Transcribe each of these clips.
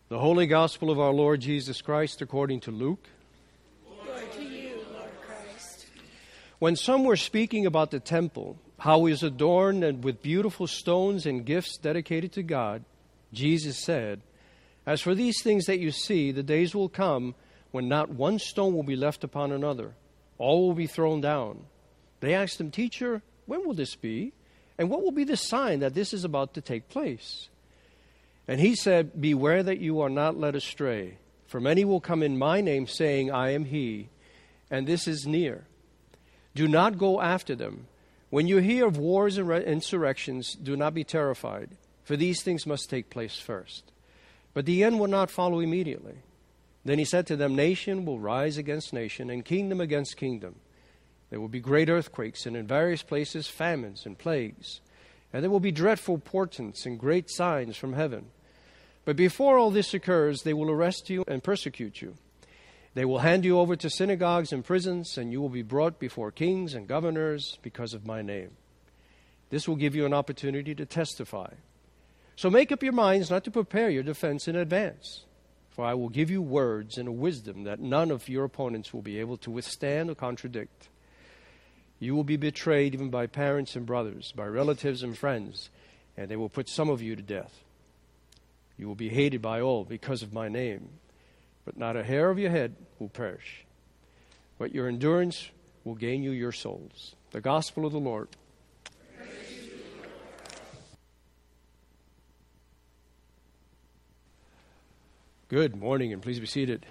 The Holy Gospel of our Lord Jesus Christ according to Luke. Glory to you, Lord Christ. When some were speaking about the temple, how it is adorned and with beautiful stones and gifts dedicated to God, Jesus said, "As for these things that you see, the days will come when not one stone will be left upon another. All will be thrown down." They asked him, "Teacher, when will this be? And what will be the sign that this is about to take place?" And he said, "Beware that you are not led astray. For many will come in my name, saying, 'I am he,' and this is near. Do not go after them. When you hear of wars and insurrections, do not be terrified, for these things must take place first. But the end will not follow immediately." Then he said to them, "Nation will rise against nation, and kingdom against kingdom. There will be great earthquakes, and in various places famines and plagues. And there will be dreadful portents and great signs from heaven. But before all this occurs, they will arrest you and persecute you. They will hand you over to synagogues and prisons, and you will be brought before kings and governors because of my name. This will give you an opportunity to testify. So make up your minds not to prepare your defense in advance. For I will give you words and a wisdom that none of your opponents will be able to withstand or contradict. You will be betrayed even by parents and brothers, by relatives and friends, and they will put some of you to death. You will be hated by all because of my name, but not a hair of your head will perish. But your endurance will gain you your souls." The Gospel of the Lord. Good morning, and please be seated.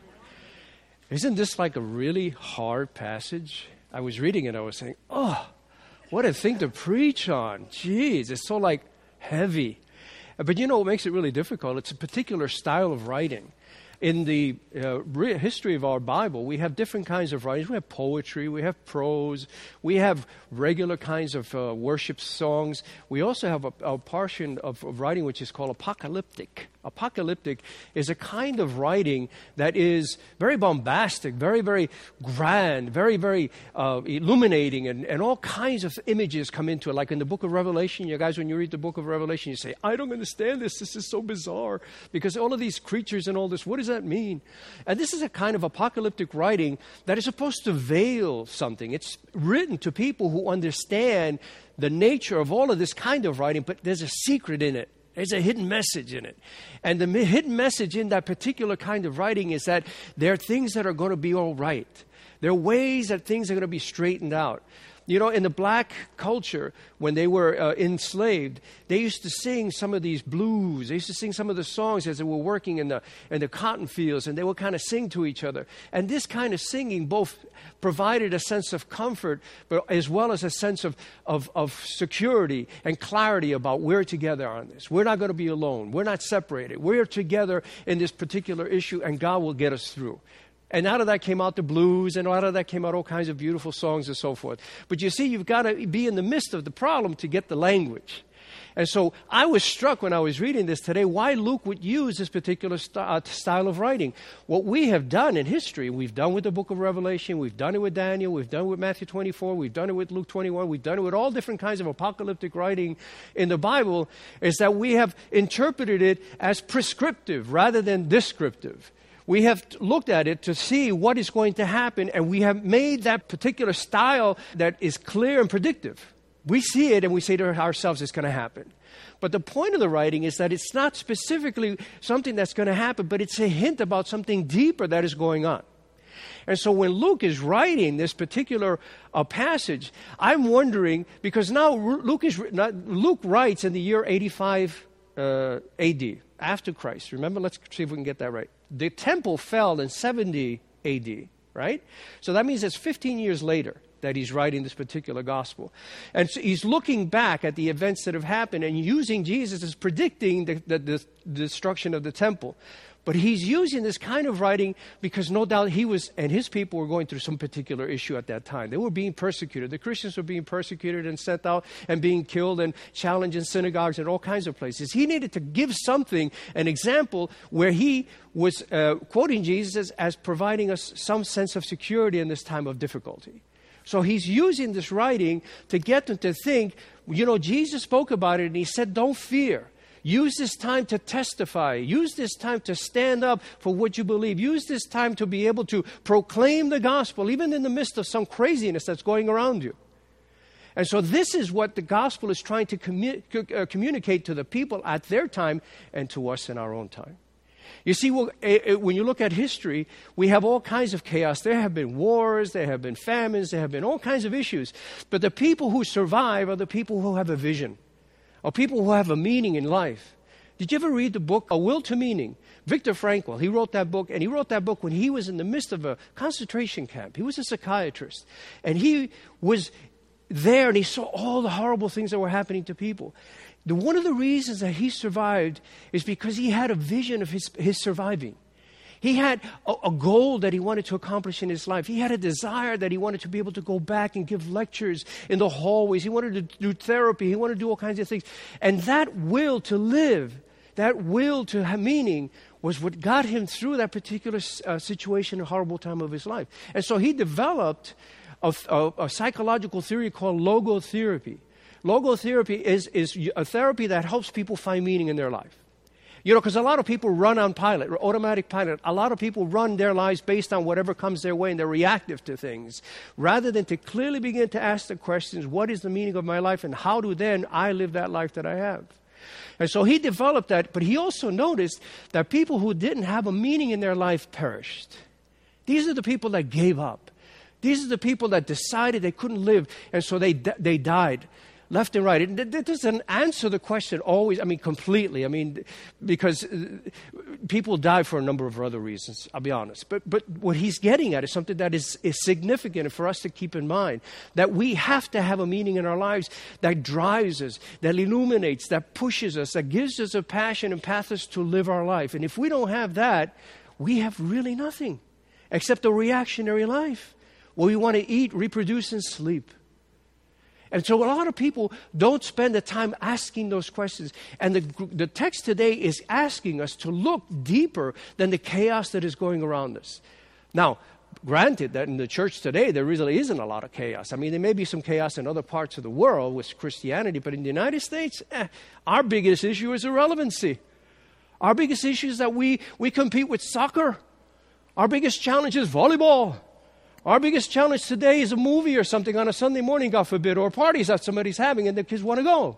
Isn't this like a really hard passage? I was reading it, I was saying, oh, what a thing to preach on. Jeez, it's so like heavy. But you know what makes it really difficult? It's a particular style of writing. In the history of our Bible, we have different kinds of writings. We have poetry, we have prose, we have regular kinds of worship songs. We also have a portion of writing which is called apocalyptic. Apocalyptic is a kind of writing that is very bombastic, very, very grand, very, very illuminating, and all kinds of images come into it. Like in the book of Revelation, you guys, when you read the book of Revelation, you say, "I don't understand this. This is so bizarre. Because all of these creatures and all this, what does that mean?" And this is a kind of apocalyptic writing that is supposed to veil something. It's written to people who understand the nature of all of this kind of writing, but there's a secret in it. There's a hidden message in it. And the hidden message in that particular kind of writing is that there are things that are going to be all right. There are ways that things are going to be straightened out. You know, in the black culture, when they were enslaved, they used to sing some of these blues. They used to sing some of the songs as they were working in the cotton fields, and they would kind of sing to each other. And this kind of singing both provided a sense of comfort, but as well as a sense of security and clarity about we're together on this. We're not going to be alone. We're not separated. We're together in this particular issue, and God will get us through. And out of that came out the blues, and out of that came out all kinds of beautiful songs and so forth. But you see, you've got to be in the midst of the problem to get the language. And so I was struck when I was reading this today why Luke would use this particular style of writing. What we have done in history, we've done with the book of Revelation, we've done it with Daniel, we've done it with Matthew 24, we've done it with Luke 21, we've done it with all different kinds of apocalyptic writing in the Bible, is that we have interpreted it as prescriptive rather than descriptive. We have looked at it to see what is going to happen, and we have made that particular style that is clear and predictive. We see it and we say to ourselves, it's going to happen. But the point of the writing is that it's not specifically something that's going to happen, but it's a hint about something deeper that is going on. And so when Luke is writing this particular passage, I'm wondering, because now Luke writes in the year 85 A.D., after Christ. Remember, let's see if we can get that right. The temple fell in 70 A.D., right? So that means it's 15 years later that he's writing this particular gospel. And so he's looking back at the events that have happened and using Jesus as predicting the destruction of the temple. But he's using this kind of writing because no doubt he was and his people were going through some particular issue at that time. They were being persecuted. The Christians were being persecuted and sent out and being killed and challenged in synagogues and all kinds of places. He needed to give something, an example, where he was quoting Jesus as providing us some sense of security in this time of difficulty. So he's using this writing to get them to think, you know, Jesus spoke about it and he said, don't fear. Use this time to testify. Use this time to stand up for what you believe. Use this time to be able to proclaim the gospel, even in the midst of some craziness that's going around you. And so this is what the gospel is trying to communicate to the people at their time and to us in our own time. You see, when you look at history, we have all kinds of chaos. There have been wars, there have been famines, there have been all kinds of issues. But the people who survive are the people who have a vision, or people who have a meaning in life. Did you ever read the book, A Will to Meaning? Viktor Frankl, he wrote that book, and he wrote that book when he was in the midst of a concentration camp. He was a psychiatrist, and he was there, and he saw all the horrible things that were happening to people. One of the reasons that he survived is because he had a vision of his surviving. He had a goal that he wanted to accomplish in his life. He had a desire that he wanted to be able to go back and give lectures in the hallways. He wanted to do therapy. He wanted to do all kinds of things. And that will to live, that will to have meaning, was what got him through that particular situation, a horrible time of his life. And so he developed a psychological theory called logotherapy. Logotherapy is a therapy that helps people find meaning in their life. You know, because a lot of people run on pilot, automatic pilot. A lot of people run their lives based on whatever comes their way, and they're reactive to things, rather than to clearly begin to ask the questions, what is the meaning of my life, and how do then I live that life that I have? And so he developed that, but he also noticed that people who didn't have a meaning in their life perished. These are the people that gave up. These are the people that decided they couldn't live, and so they died. Left and right. It doesn't answer the question always, completely. Because people die for a number of other reasons, I'll be honest. But what he's getting at is something that is significant for us to keep in mind. That we have to have a meaning in our lives that drives us, that illuminates, that pushes us, that gives us a passion and pathos to live our life. And if we don't have that, we have really nothing except a reactionary life where we want to eat, reproduce, and sleep. And so a lot of people don't spend the time asking those questions. And the text today is asking us to look deeper than the chaos that is going around us. Now, granted that in the church today, there really isn't a lot of chaos. There may be some chaos in other parts of the world with Christianity, but in the United States, our biggest issue is irrelevancy. Our biggest issue is that we compete with soccer. Our biggest challenge is volleyball. Our biggest challenge today is a movie or something on a Sunday morning, God forbid, or parties that somebody's having and the kids want to go.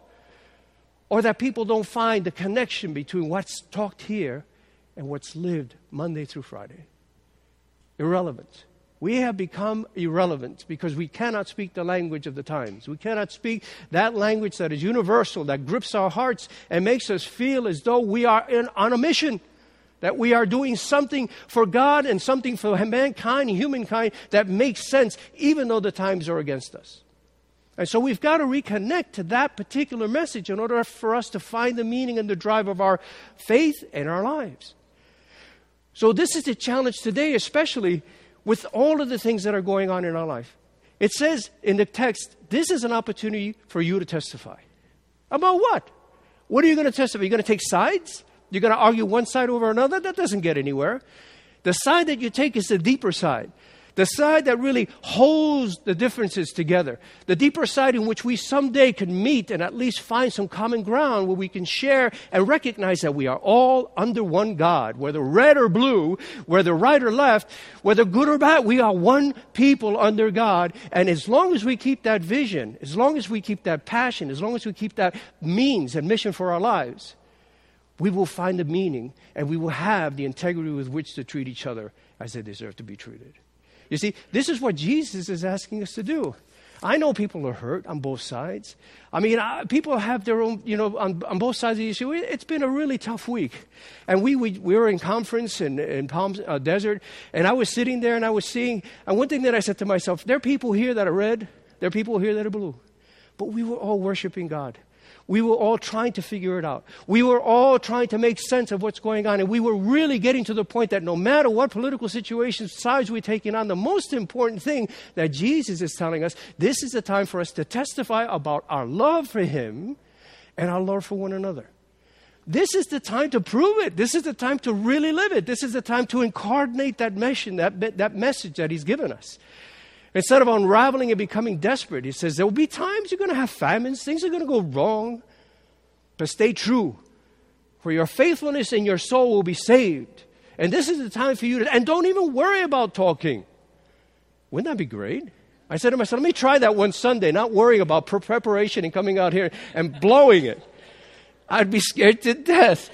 Or that people don't find the connection between what's talked here and what's lived Monday through Friday. Irrelevant. We have become irrelevant because we cannot speak the language of the times. We cannot speak that language that is universal, that grips our hearts and makes us feel as though we are on a mission. That we are doing something for God and something for mankind and humankind that makes sense, even though the times are against us. And so we've got to reconnect to that particular message in order for us to find the meaning and the drive of our faith and our lives. So this is the challenge today, especially with all of the things that are going on in our life. It says in the text, this is an opportunity for you to testify. About what? What are you going to testify? Are you going to take sides? You're going to argue one side over another? That doesn't get anywhere. The side that you take is the deeper side. The side that really holds the differences together. The deeper side in which we someday can meet and at least find some common ground where we can share and recognize that we are all under one God. Whether red or blue, whether right or left, whether good or bad, we are one people under God. And as long as we keep that vision, as long as we keep that passion, as long as we keep that means and mission for our lives, we will find a meaning, and we will have the integrity with which to treat each other as they deserve to be treated. You see, this is what Jesus is asking us to do. I know people are hurt on both sides. People have their own, on both sides of the issue. It's been a really tough week. And we were in conference in Palm Desert, and I was sitting there and I was seeing, and one thing that I said to myself, there are people here that are red, there are people here that are blue. But we were all worshiping God. We were all trying to figure it out. We were all trying to make sense of what's going on. And we were really getting to the point that no matter what political situations, sides we're taking on, the most important thing that Jesus is telling us, this is the time for us to testify about our love for Him and our love for one another. This is the time to prove it. This is the time to really live it. This is the time to incarnate that mission, that message that He's given us. Instead of unraveling and becoming desperate, He says there will be times you're going to have famines. Things are going to go wrong. But stay true For your faithfulness and your soul will be saved. And this is the time for you to, and don't even worry about talking. Wouldn't that be great? I said to myself, let me try that one Sunday, not worrying about preparation and coming out here and blowing it. I'd be scared to death.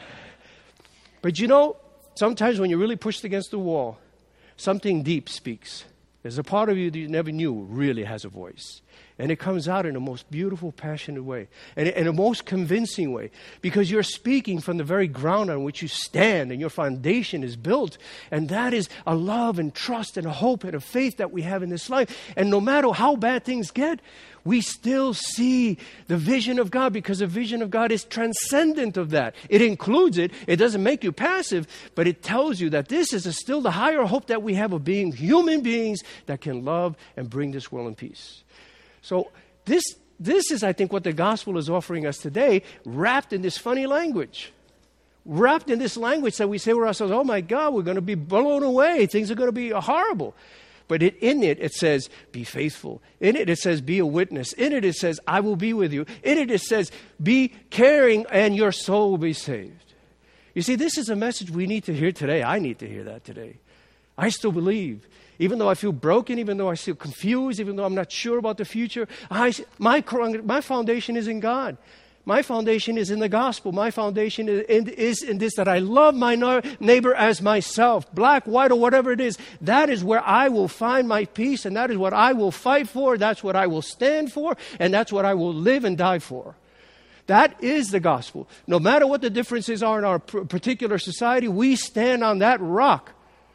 But you know, sometimes when you're really pushed against the wall, something deep speaks. There's a part of you that you never knew really has a voice. And it comes out in the most beautiful, passionate way. And in the most convincing way. Because you're speaking from the very ground on which you stand and your foundation is built. And that is a love and trust and a hope and a faith that we have in this life. And no matter how bad things get, we still see the vision of God, because the vision of God is transcendent of that. It includes it. It doesn't make you passive, but it tells you that this is still the higher hope that we have of being human beings that can love and bring this world in peace. So this is, I think, what the gospel is offering us today, wrapped in this funny language. Wrapped in this language that we say to ourselves, oh my God, we're going to be blown away. Things are going to be horrible. But in it says, be faithful. In it says, be a witness. In it says, I will be with you. In it says, be caring and your soul will be saved. You see, this is a message we need to hear today. I need to hear that today. I still believe. Even though I feel broken, even though I feel confused, even though I'm not sure about the future, my foundation is in God. My foundation is in the gospel. My foundation is in this, that I love my neighbor as myself, black, white, or whatever it is. That is where I will find my peace, and that is what I will fight for. That's what I will stand for, and that's what I will live and die for. That is the gospel. No matter what the differences are in our particular society, we stand on that rock.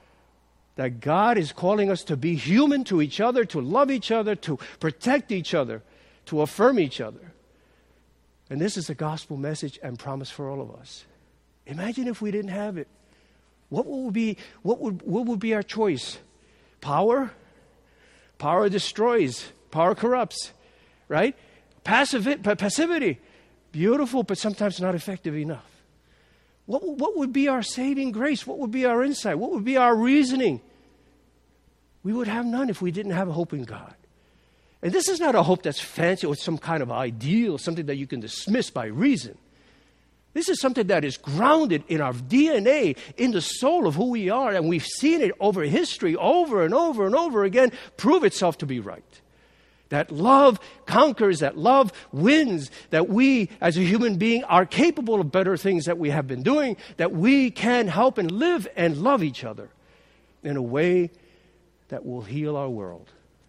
That God is calling us to be human to each other, to love each other, to protect each other, to affirm each other. And this is a gospel message and promise for all of us. Imagine if we didn't have it. What would be our choice? Power? Power destroys. Power corrupts. Right? Passivity. Beautiful, but sometimes not effective enough. What would be our saving grace? What would be our insight? What would be our reasoning? We would have none if we didn't have a hope in God. And this is not a hope that's fancy or some kind of ideal, something that you can dismiss by reason. This is something that is grounded in our DNA, in the soul of who we are, and we've seen it over history, over and over and over again, prove itself to be right. That love conquers, that love wins, that we as a human being are capable of better things that we have been doing, that we can help and live and love each other in a way that will heal our world.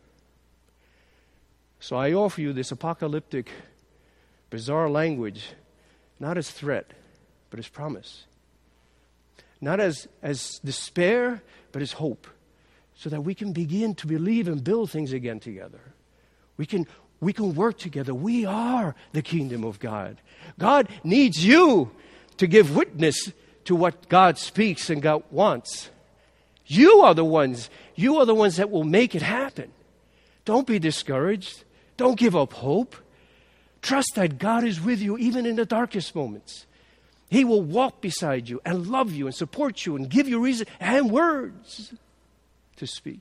So I offer you this apocalyptic, bizarre language, not as threat, but as promise. Not as despair, but as hope, so that we can begin to believe and build things again together. We can work together. We are the kingdom of God. God needs you to give witness to what God speaks and God wants. You are the ones that will make it happen. Don't be discouraged. Don't give up hope. Trust that God is with you even in the darkest moments. He will walk beside you and love you and support you and give you reason and words to speak.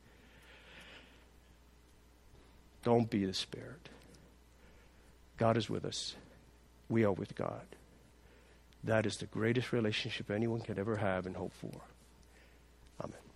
Don't be despaired. God is with us. We are with God. That is the greatest relationship anyone can ever have and hope for. Amen.